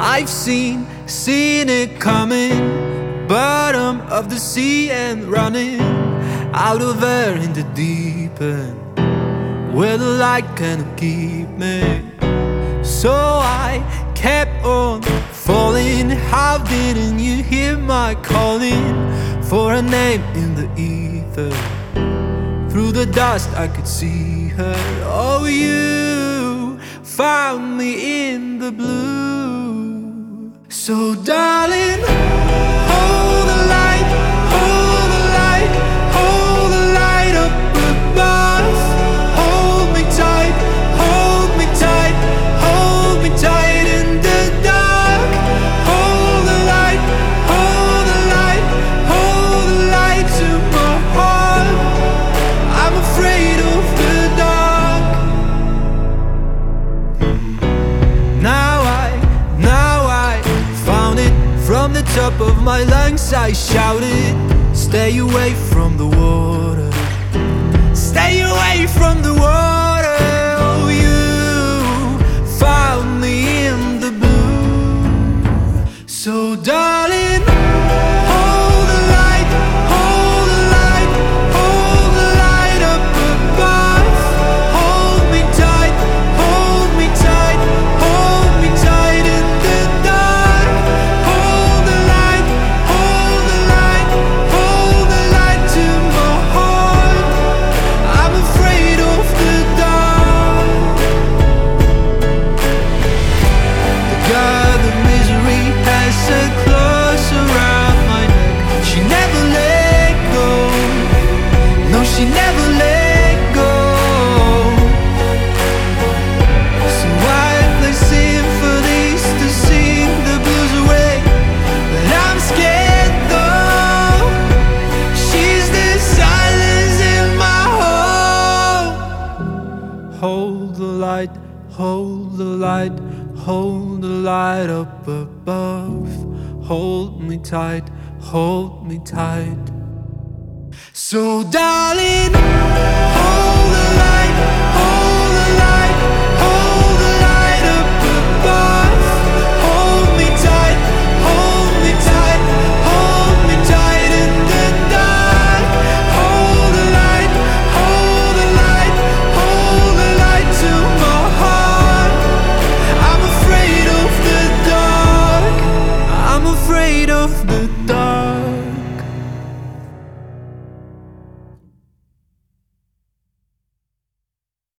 I've seen it coming, bottom of the sea and running out of air in the deep end, where the light cannot keep me. So I kept on falling. How didn't you hear my calling for a name in the ether? Through the dust I could see her. Oh, you found me in the blue. So darling, hold the light, hold the light, hold the light up above. Hold me tight, hold me tight, hold me tight in the dark. Hold the light, hold the light, hold the light to my heart. I'm afraid of the dark. Now I found it. From the top of my lungs I shouted, stay away from the water, stay away from the water. Oh, you found me in the blue. So darling, hold the light, hold the light, hold the light up above. Hold me tight, hold me tight, hold me tight in the dark. Hold the light, hold the light, hold the light to my heart. I'm afraid of the dark. The girl, the misery has a close around my neck. She never let go. No, she never let go. So I play symphonies to sing the blues away. But I'm scared though. She's the silence in my home. Hold the light, hold the light, hold the light up above. Hold me tight, hold me tight. So darling,